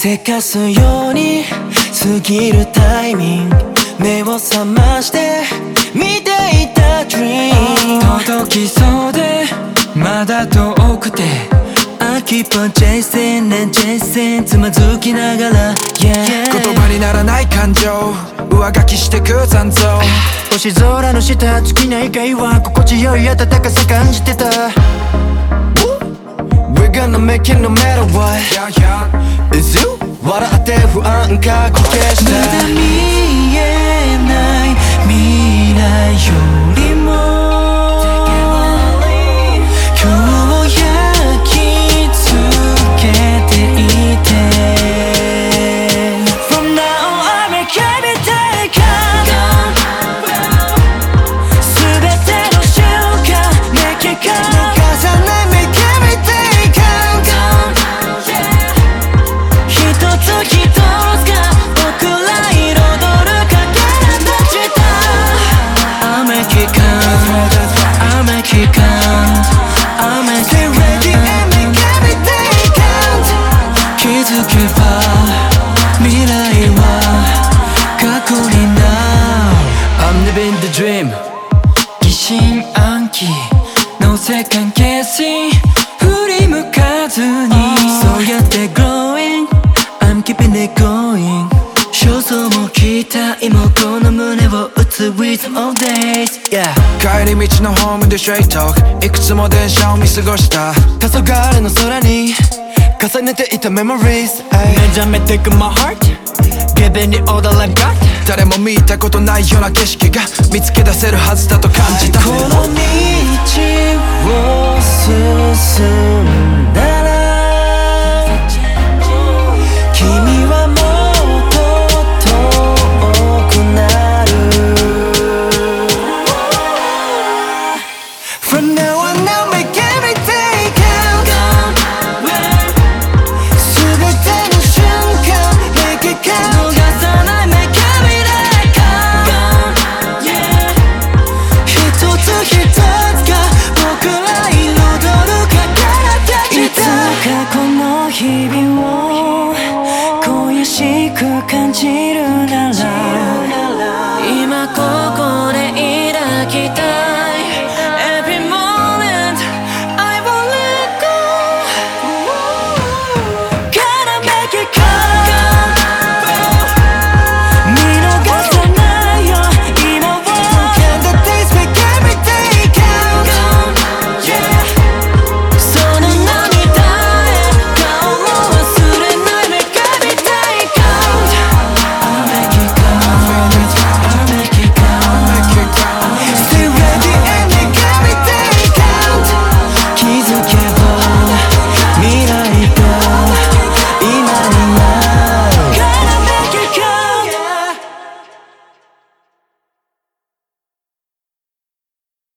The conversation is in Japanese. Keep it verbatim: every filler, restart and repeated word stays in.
せかすように過ぎるタイミング、目を覚まして見ていた Dream 届きそうでまだ遠くて I keep on chasing and chasing つまずきながら、yeah、 言葉にならない感情上書きしてく残像、 星空の下月の光は心地よい暖かさ感じてた。 We're gonna make it no matter what、 yeah, yeah. It's you 笑って不安かき消した。まだ見えない未来よりも今日焼き付けていて From now on I make every day count 全ての瞬間 Make it count 逃さない Make every day count 一つ一つが僕ら彩るかけらたちだ。 I'll make it count I'll make it count I'll make it count Ready and make every day count 気づけば未来は過去に Now I'm living the dream 疑心暗鬼の世間消し振り向かずにそうやって glowing I'm keeping it going 焦燥も期待もこの胸を打つ with all days、yeah、 帰り道のホームで straight talk いくつも電車を見過ごした黄昏の空に重ねていた memories 目覚めてく my heart Giving it all that I've got 誰も見たことないような景色が見つけ出せるはずだと感じた。 この道を進んだら君はもっと遠くなる From now on I'll make every day count 全ての瞬間 Make it count 逃さない Make every day count 一つ一つが僕ら彩るかけらたちだ。いつかこの日々を恋しく感じるなら